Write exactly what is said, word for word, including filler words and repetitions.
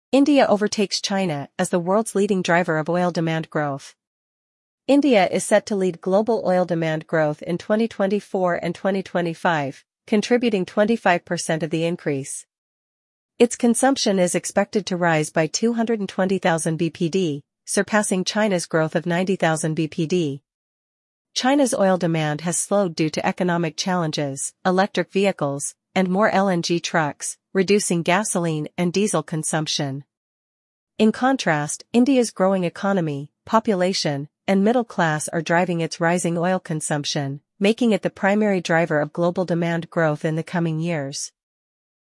India overtakes China as the world's leading driver of oil demand growth. India is set to lead global oil demand growth in twenty twenty-four and twenty twenty-five, contributing twenty-five percent of the increase. Its consumption is expected to rise by two hundred twenty thousand B P D, surpassing China's growth of ninety thousand B P D. China's oil demand has slowed due to economic challenges, electric vehicles, and more L N G trucks, reducing gasoline and diesel consumption. In contrast, India's growing economy, population, and middle class are driving its rising oil consumption, making it the primary driver of global demand growth in the coming years.